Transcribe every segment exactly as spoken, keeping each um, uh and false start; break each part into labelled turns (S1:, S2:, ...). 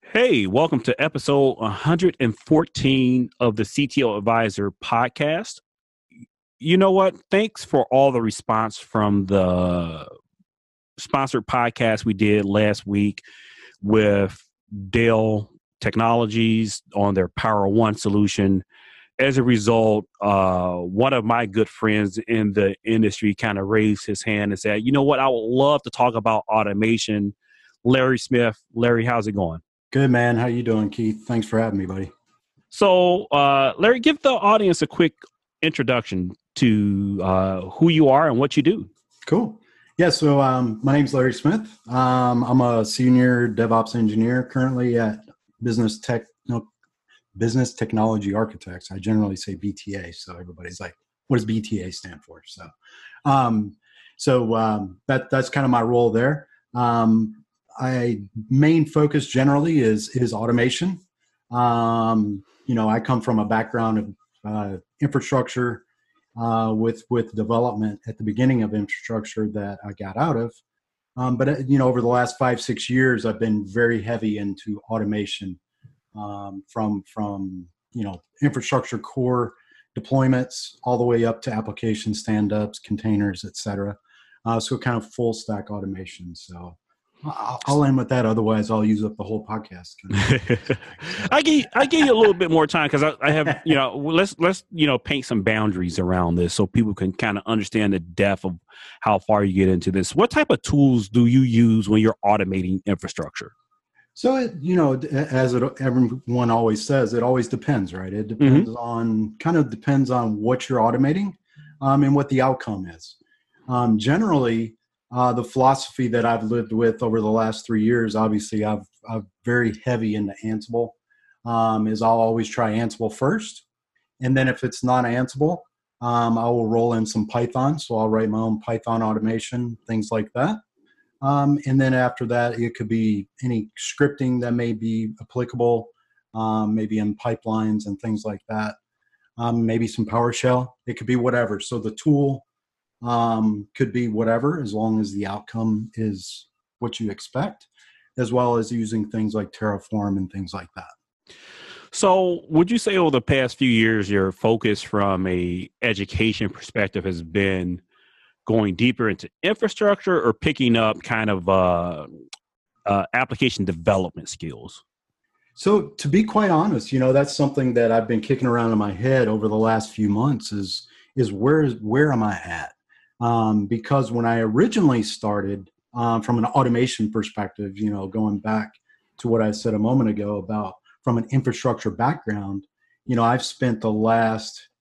S1: Hey, welcome to episode one hundred fourteen of the C T O Advisor podcast. You know what? Thanks for all the response from the sponsored podcast we did last week with Dell Technologies on their Power One solution. As a result, uh, one of my good friends in the industry kind of raised his hand and said, you know what? I would love to talk about automation. Larry Smith. Larry, how's it going?
S2: Good, man. How you doing, Keith? Thanks for having me, buddy.
S1: So, uh, Larry, give the audience a quick introduction to uh, who you are and what you do.
S2: Cool. Yeah, so um, my name's Larry Smith. Um, I'm a senior DevOps engineer currently at Business Tech, no, Business Technology Architects. I generally say B T A, so everybody's like, what does B T A stand for? So, um, so um, that that's kind of my role there. Um, I main focus generally is is automation. Um, you know, I come from a background of uh, infrastructure uh, with with development at the beginning of infrastructure that I got out of. Um, but uh, you know, over the last five six years, I've been very heavy into automation um, from from you know infrastructure core deployments all the way up to application stand-ups, containers, et cetera. Uh, so kind of full stack automation. So. I'll end with that. Otherwise, I'll use up the whole podcast.
S1: I give I give you a little bit more time because I, I have you know let's let's you know paint some boundaries around this so people can kind of understand the depth of how far you get into this. What type of tools do you use when you're automating infrastructure?
S2: So it, you know, as it, everyone always says, it always depends, right? It depends mm-hmm. on kind of depends on what you're automating um, and what the outcome is. Um, generally. Uh, the philosophy that I've lived with over the last three years, obviously, I've, I've very heavy into Ansible, um, is I'll always try Ansible first. And then if it's not Ansible, um, I will roll in some Python. So I'll write my own Python automation, things like that. Um, and then after that, it could be any scripting that may be applicable, um, maybe in pipelines and things like that. Um, maybe some PowerShell. It could be whatever. So the tool Um, could be whatever, as long as the outcome is what you expect, as well as using things like Terraform and things like that.
S1: So would you say over the past few years, your focus from a education perspective has been going deeper into infrastructure or picking up kind of uh, uh, application development skills?
S2: So to be quite honest, you know, that's something that I've been kicking around in my head over the last few months is, is where, where am I at? Um, because when I originally started um, from an automation perspective, you know, going back to what I said a moment ago about from an infrastructure background, you know, I've spent the last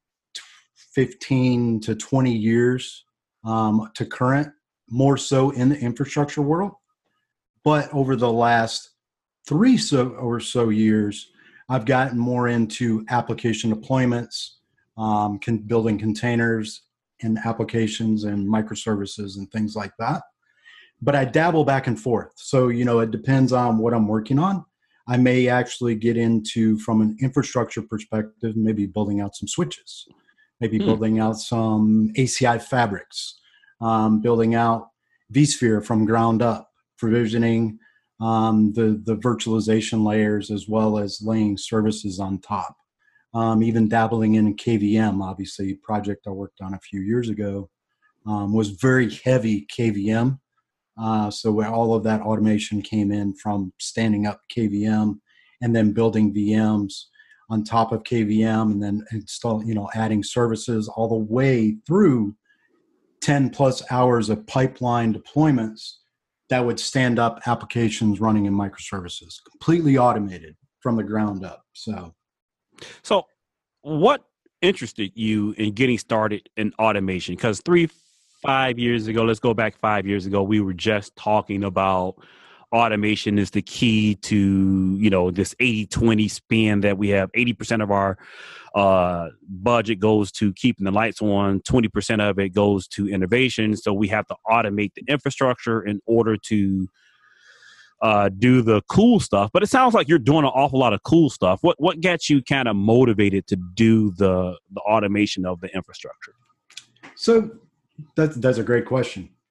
S2: fifteen to twenty years um, to current, more so in the infrastructure world. But over the last three so or so years, I've gotten more into application deployments, um, can, building containers, and applications and microservices and things like that. But I dabble back and forth. So, you know, it depends on what I'm working on. I may actually get into, from an infrastructure perspective, maybe building out some switches, maybe hmm. building out some A C I fabrics, um, building out vSphere from ground up, provisioning um, the, the virtualization layers, as well as laying services on top. Um, even dabbling in K V M, obviously, a project I worked on a few years ago um, was very heavy K V M. Uh, so where all of that automation came in from standing up K V M and then building V Ms on top of K V M and then install, you know, adding services all the way through ten plus hours of pipeline deployments that would stand up applications running in microservices, completely automated from the ground up. So.
S1: So what interested you in getting started in automation? Because three, five years ago, let's go back five years ago, we were just talking about automation is the key to, you know, this eighty twenty spin that we have. eighty percent of our uh, budget goes to keeping the lights on. twenty percent of it goes to innovation. So we have to automate the infrastructure in order to Uh, do the cool stuff, but it sounds like you're doing an awful lot of cool stuff. What what gets you kind of motivated to do the the automation of the infrastructure?
S2: So that's that's a great question.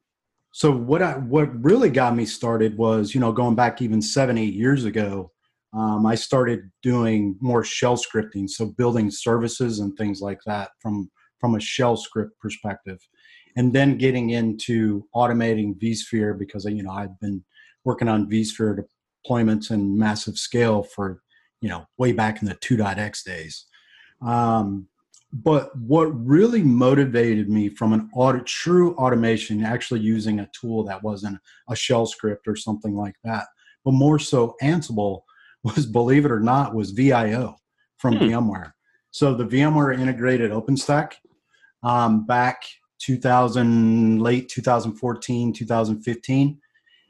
S2: So what I what really got me started was, you know, going back even seven, eight years ago, um, I started doing more shell scripting, so building services and things like that from from a shell script perspective, and then getting into automating vSphere because you know I've been working on vSphere deployments in massive scale for you know way back in the two dot x days. Um, But what really motivated me from an audit, true automation, actually using a tool that wasn't a shell script or something like that, but more so Ansible was, believe it or not, was V I O from
S1: Hmm.
S2: VMware. So the VMware integrated OpenStack um, back two thousand, late two thousand fourteen, two thousand fifteen.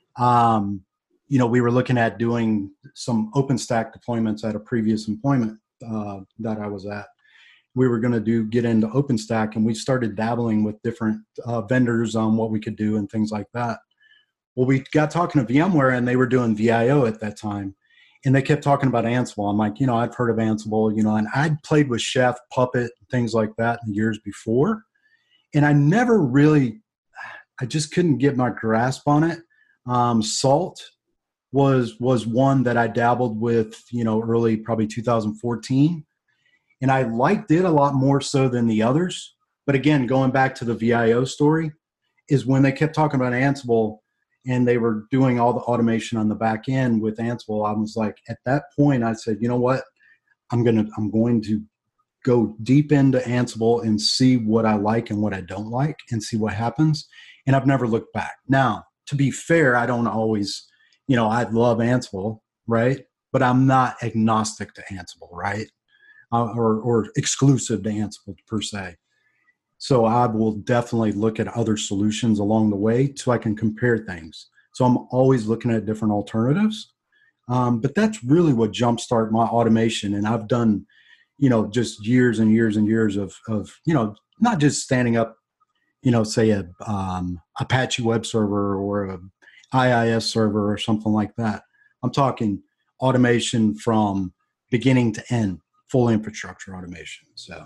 S2: Um, you know, we were looking at doing some OpenStack deployments at a previous employment uh, that I was at. We were going to do get into OpenStack, and we started dabbling with different uh, vendors on what we could do and things like that. Well, we got talking to VMware, and they were doing V I O at that time, and they kept talking about Ansible. I'm like, you know, I've heard of Ansible, you know, and I'd played with Chef, Puppet, things like that in the years before, and I never really, I just couldn't get my grasp on it. Um, Salt was was one that I dabbled with, you know, early probably two thousand fourteen. And I liked it a lot more so than the others. But again, going back to the V I O story, is when they kept talking about Ansible and they were doing all the automation on the back end with Ansible, I was like, at that point, I said, you know what? I'm gonna I'm going to go deep into Ansible and see what I like and what I don't like and see what happens. And I've never looked back. Now, to be fair, I don't always, you know, I love Ansible, right? But I'm not agnostic to Ansible, right? Uh, or, or exclusive to Ansible per se. So I will definitely look at other solutions along the way so I can compare things. So I'm always looking at different alternatives. Um, but that's really what jumpstart my automation. And I've done, you know, just years and years and years of, of you know, not just standing up, you know, say a um, Apache web server or a I I S server or something like that. I'm talking automation from beginning to end. Full infrastructure automation. So,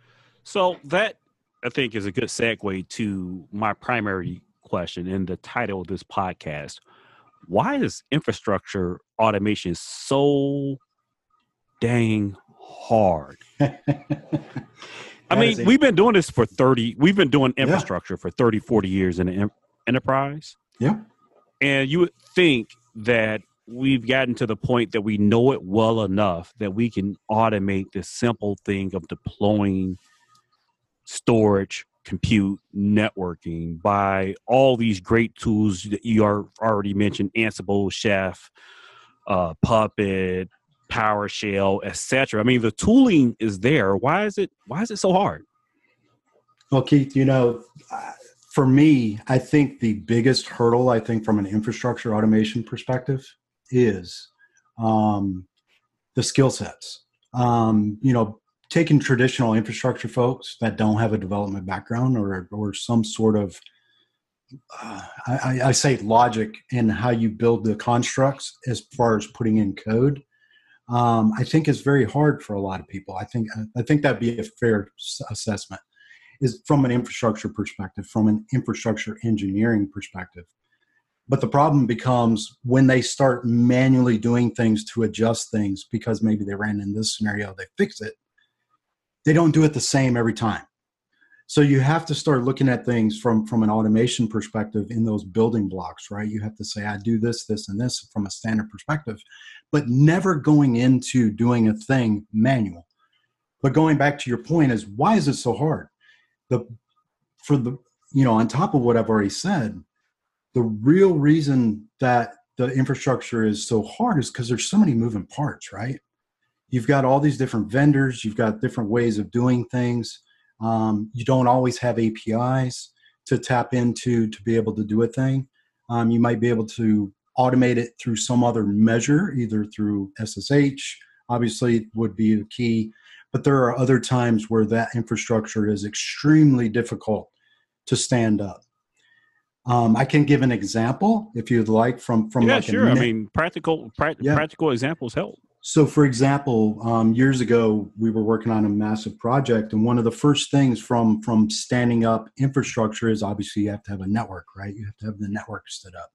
S1: so that I think is a good segue to my primary question in the title of this podcast. Why is infrastructure automation so dang hard? I mean, we've been doing this for thirty, we've been doing infrastructure yeah. for thirty, forty years in an enterprise.
S2: Yeah.
S1: And you would think that we've gotten to the point that we know it well enough that we can automate this simple thing of deploying storage, compute, networking by all these great tools that you are already mentioned, Ansible, Chef, uh, Puppet, PowerShell, et cetera. I mean, the tooling is there. Why is it, why is it so hard?
S2: Well, Keith, you know, for me, I think the biggest hurdle, I think from an infrastructure automation perspective, is um, the skill sets. Um, you know, taking traditional infrastructure folks that don't have a development background or or some sort of, uh, I, I say logic in how you build the constructs as far as putting in code, um, I think is very hard for a lot of people. I think I think that'd be a fair assessment. Is from an infrastructure perspective, from an infrastructure engineering perspective. But the problem becomes when they start manually doing things to adjust things because maybe they ran in this scenario, they fix it. They don't do it the same every time. So you have to start looking at things from, from an automation perspective in those building blocks, right? You have to say, I do this, this, and this from a standard perspective, but never going into doing a thing manual. But going back to your point is, why is it so hard? The for the, you know, on top of what I've already said, the real reason that the infrastructure is so hard is because there's so many moving parts, right? You've got all these different vendors. You've got different ways of doing things. Um, you don't always have A P Is to tap into to be able to do a thing. Um, you might be able to automate it through some other measure, either through S S H, obviously would be the key. But there are other times where that infrastructure is extremely difficult to stand up. Um, I can give an example if you'd like from from
S1: yeah,
S2: like
S1: sure.
S2: A
S1: I mean, practical pra-
S2: yeah.
S1: practical examples help.
S2: So, for example, um, years ago, we were working on a massive project, and one of the first things from from standing up infrastructure is obviously you have to have a network, right? You have to have the network stood up.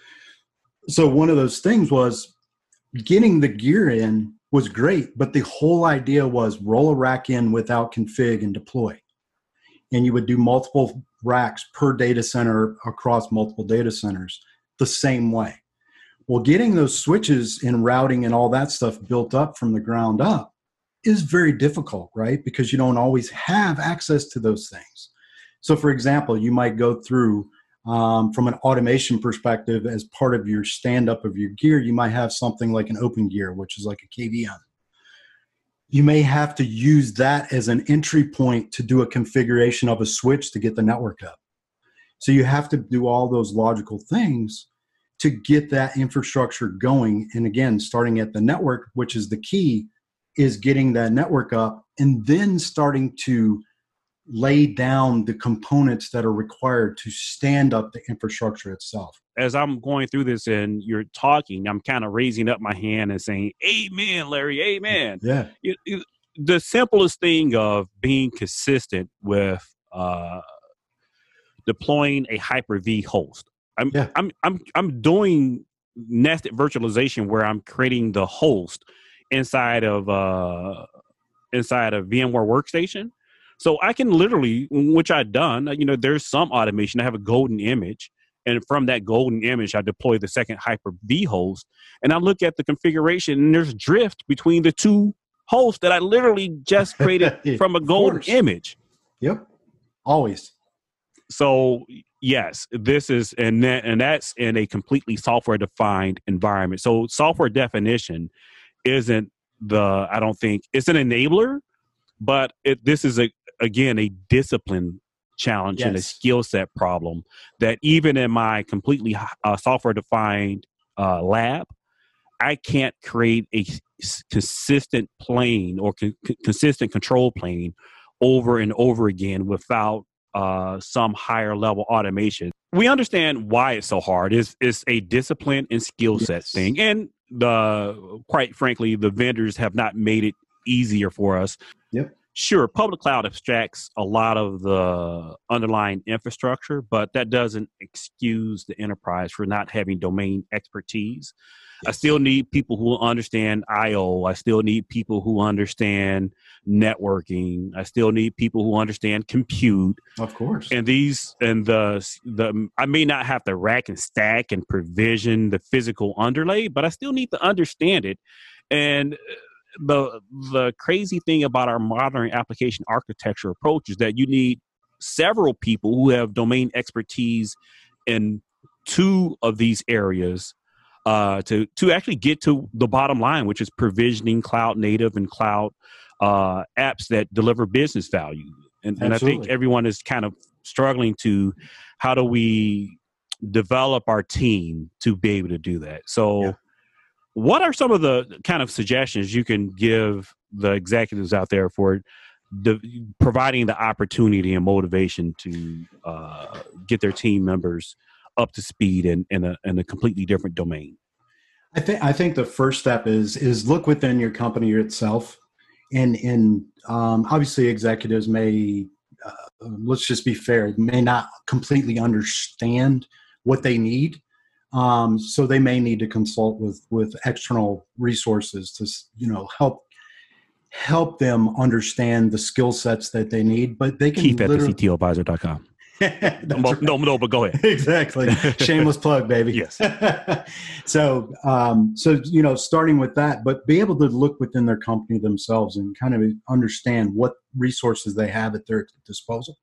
S2: So, one of those things was getting the gear in was great, but the whole idea was roll a rack in without config and deploy. And you would do multiple racks per data center across multiple data centers the same way. Well, getting those switches and routing and all that stuff built up from the ground up is very difficult, right? Because you don't always have access to those things. So, for example, you might go through, um, from an automation perspective, as part of your stand-up of your gear, you might have something like an open gear, which is like a K V M. You may have to use that as an entry point to do a configuration of a switch to get the network up. So you have to do all those logical things to get that infrastructure going. And again, starting at the network, which is the key, is getting that network up and then starting to lay down the components that are required to stand up the infrastructure itself.
S1: As I'm going through this and you're talking, I'm kind of raising up my hand and saying, amen, Larry, amen.
S2: Yeah.
S1: It, it, the simplest thing of being consistent with uh, deploying a Hyper-V host. I'm,
S2: yeah.
S1: I'm, I'm, I'm doing nested virtualization where I'm creating the host inside of, uh, inside of VMware Workstation. So I can literally, which I've done, you know, there's some automation. I have a golden image. And from that golden image, I deploy the second Hyper-V host. And I look at the configuration and there's drift between the two hosts that I literally just created from a golden image.
S2: Yep. Always.
S1: So yes, this is, and that, and that's in a completely software defined environment. So software definition isn't the, I don't think it's an enabler, but it, this is a, again, a discipline challenge yes. and a skill set problem that even in my completely uh, software defined uh, lab, I can't create a s- consistent plane or con- consistent control plane over and over again without uh, some higher level automation. We understand why it's so hard. It's, it's a discipline and skill set yes. thing. And the quite frankly, the vendors have not made it easier for us.
S2: Yep.
S1: Sure, public cloud abstracts a lot of the underlying infrastructure, but that doesn't excuse the enterprise for not having domain expertise. Yes. I still need people who understand I O. I still need people who understand networking. I still need people who understand compute.
S2: Of course.
S1: And these and the the I may not have to rack and stack and provision the physical underlay, but I still need to understand it. And the the crazy thing about our modern application architecture approach is that you need several people who have domain expertise in two of these areas uh, to to actually get to the bottom line, which is provisioning cloud native and cloud uh, apps that deliver business value. And, and I think everyone is kind of struggling to how do we develop our team to be able to do that. So. Yeah. What are some of the kind of suggestions you can give the executives out there for the, providing the opportunity and motivation to uh, get their team members up to speed in, in, a, in a completely different domain?
S2: I think I think the first step is is look within your company itself, and and um, obviously executives may uh, let's just be fair, may not completely understand what they need. Um, so they may need to consult with with external resources to, you know, help help them understand the skill sets that they need. But they can
S1: Keith at the C T O advisor dot com. no, right. no, no, but go ahead.
S2: Exactly. Shameless plug, baby.
S1: Yes.
S2: so, um, so you know, starting with that, but be able to look within their company themselves and kind of understand what resources they have at their disposal.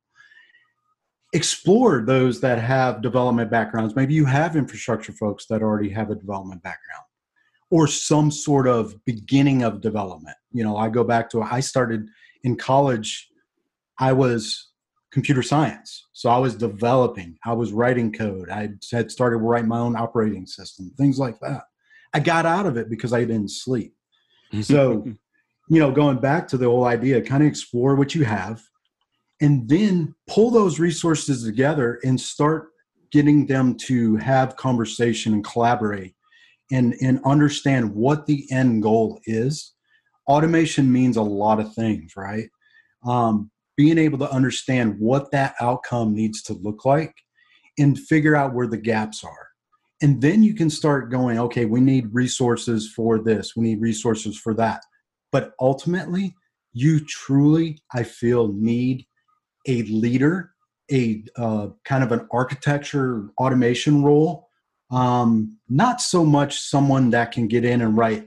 S2: Explore those that have development backgrounds. Maybe you have infrastructure folks that already have a development background or some sort of beginning of development. You know, I go back to, I started in college, I was computer science. So I was developing, I was writing code. I had started writing my own operating system, things like that. I got out of it because I didn't sleep. So, you know, going back to the whole idea, kind of explore what you have, and then pull those resources together and start getting them to have conversation and collaborate and, and understand what the end goal is. Automation means a lot of things, right? Um, being able to understand what that outcome needs to look like and figure out where the gaps are. And then you can start going, okay, we need resources for this. We need resources for that. But ultimately, you truly, I feel, need a leader, a uh, kind of an architecture automation role. Um, not so much someone that can get in and write,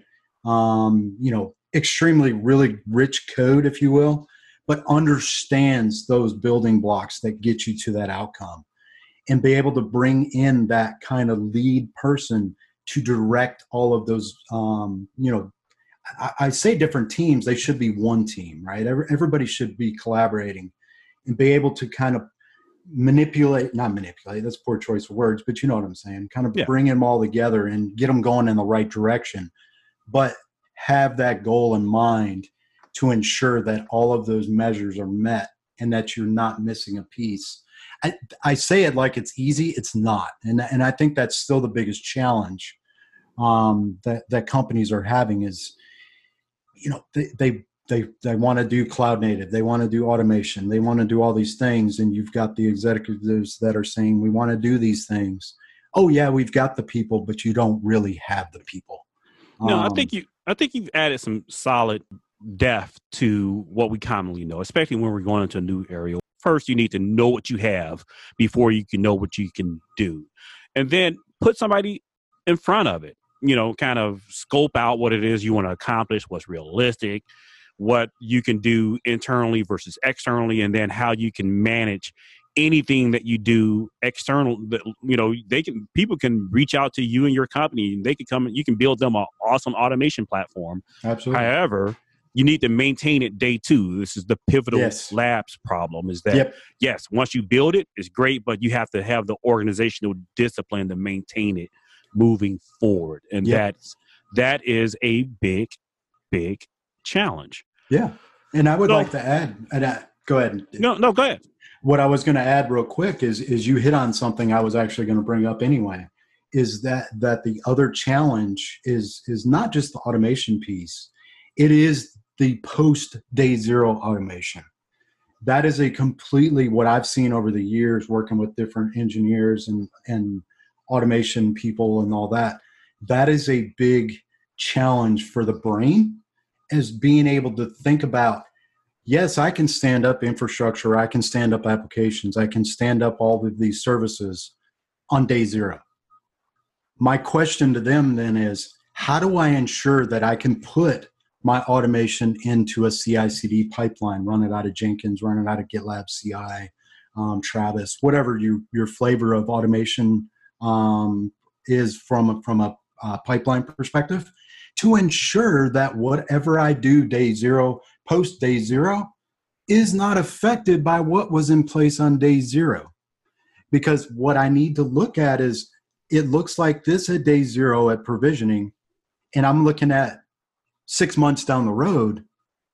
S2: um, you know, extremely really rich code, if you will, but understands those building blocks that get you to that outcome, and be able to bring in that kind of lead person to direct all of those, um, you know, I, I say different teams, they should be one team, right? Every, everybody should be collaborating and be able to kind of manipulate, not manipulate, that's poor choice of words, but you know what I'm saying, kind of
S1: Yeah.
S2: bring them all together and get them going in the right direction, but have that goal in mind to ensure that all of those measures are met and that you're not missing a piece. I, I say it like it's easy, it's not. And, and I think that's still the biggest challenge um, that, that companies are having is, you know, they, they, they, they want to do cloud native. They want to do automation. They want to do all these things. And you've got the executives that are saying, we want to do these things. Oh yeah, we've got the people, but you don't really have the people.
S1: No,
S2: um,
S1: I think you, I think you've added some solid depth to what we commonly know, especially when we're going into a new area. First, you need to know what you have before you can know what you can do. And then put somebody in front of it, you know, kind of scope out what it is you want to accomplish, what's realistic, what you can do internally versus externally, and then how you can manage anything that you do external. That, you know, they can, people can reach out to you and your company, and they can come, you can build them an awesome automation platform.
S2: Absolutely.
S1: However, you need to maintain it day two. This is the pivotal
S2: Yes.
S1: labs problem, is that,
S2: Yep.
S1: yes, once you build it, it's great, but you have to have the organizational discipline to maintain it moving forward. And
S2: Yep.
S1: that's, that is a big, big challenge.
S2: Yeah. And I would
S1: So-
S2: like to add, and I, go ahead.
S1: No, no, go ahead.
S2: What I was going to add real quick is, is you hit on something I was actually going to bring up anyway, is that, that the other challenge is, is not just the automation piece. It is the post day zero automation. That is a completely, what I've seen over the years working with different engineers and, and automation people and all that. That is a big challenge for the brain, is being able to think about, yes, I can stand up infrastructure, I can stand up applications, I can stand up all of these services on day zero. My question to them then is, how do I ensure that I can put my automation into a C I C D pipeline, run it out of Jenkins, run it out of GitLab C I, um, Travis, whatever you, your flavor of automation um, is from a, from a uh, pipeline perspective, to ensure that whatever I do day zero, post day zero, is not affected by what was in place on day zero. Because what I need to look at is, it looks like this at day zero at provisioning, and I'm looking at six months down the road.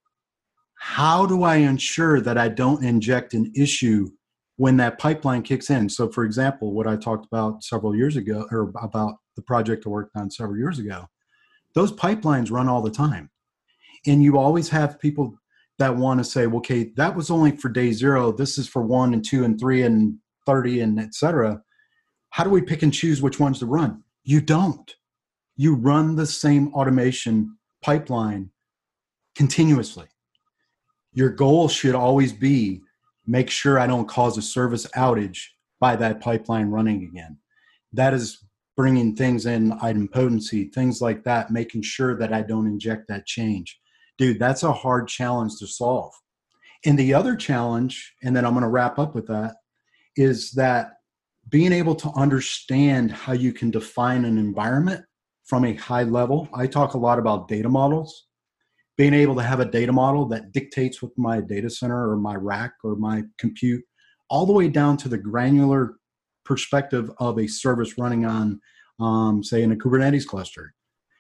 S2: How do I ensure that I don't inject an issue when that pipeline kicks in? So for example, what I talked about several years ago, or about the project I worked on several years ago, those pipelines run all the time. And you always have people that want to say, well, okay, that was only for day zero. This is for one and two and three and thirty and et cetera. How do we pick and choose which ones to run? You don't. You run the same automation pipeline continuously. Your goal should always be, make sure I don't cause a service outage by that pipeline running again. That is bringing things in, idempotency, things like that, making sure that I don't inject that change. Dude, that's a hard challenge to solve. And the other challenge, and then I'm going to wrap up with that, is that being able to understand how you can define an environment from a high level. I talk a lot about data models. Being able to have a data model that dictates what my data center or my rack or my compute, all the way down to the granular perspective of a service running on, um, say, in a Kubernetes cluster.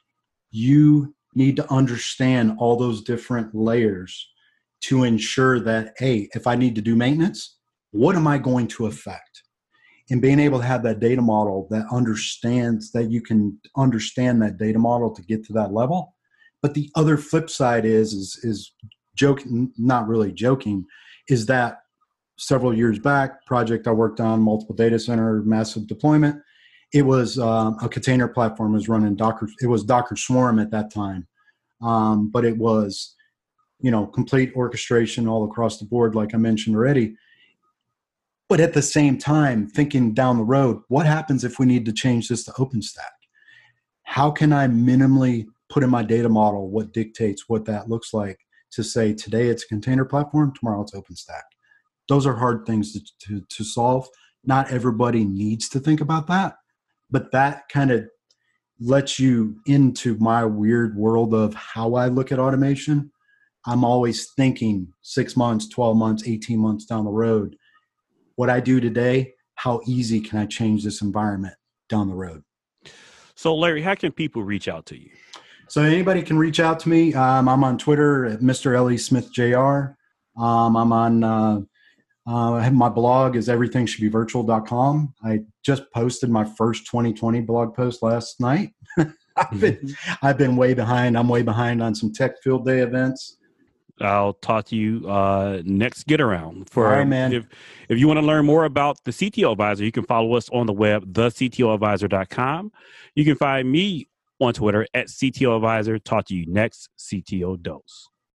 S2: You need to understand all those different layers to ensure that, hey, if I need to do maintenance, what am I going to affect? and being able to have that data model that understands that you can understand that data model to get to that level. But the other flip side is, is, is joking, not really joking, is that several years back, project I worked on, multiple data center, massive deployment. It was um, a container platform was running Docker. It was Docker Swarm at that time. Um, but it was, you know, complete orchestration all across the board, like I mentioned already. But at the same time, thinking down the road, what happens if we need to change this to OpenStack? How can I minimally put in my data model what dictates what that looks like to say today it's a container platform, tomorrow it's OpenStack? Those are hard things to, to, to solve. Not everybody needs to think about that, but that kind of lets you into my weird world of how I look at automation. I'm always thinking six months, twelve months, eighteen months down the road. What I do today, how easy can I change this environment down the road?
S1: So, Larry, how can people reach out to you?
S2: So anybody can reach out to me. Um, I'm on Twitter at Mister L E Smith J R. Um, I'm on, uh, uh, I have my blog is everything should be virtual dot com. I just posted my first twenty twenty blog post last night. I've been, I've been way behind. I'm way behind on some tech field day events.
S1: I'll talk to you uh, next get around. For
S2: All right, man.
S1: If, if you want to learn more about the C T O Advisor, you can follow us on the web, the C T O advisor dot com. You can find me on Twitter at C T O Advisor. Talk to you next, C T O Dose.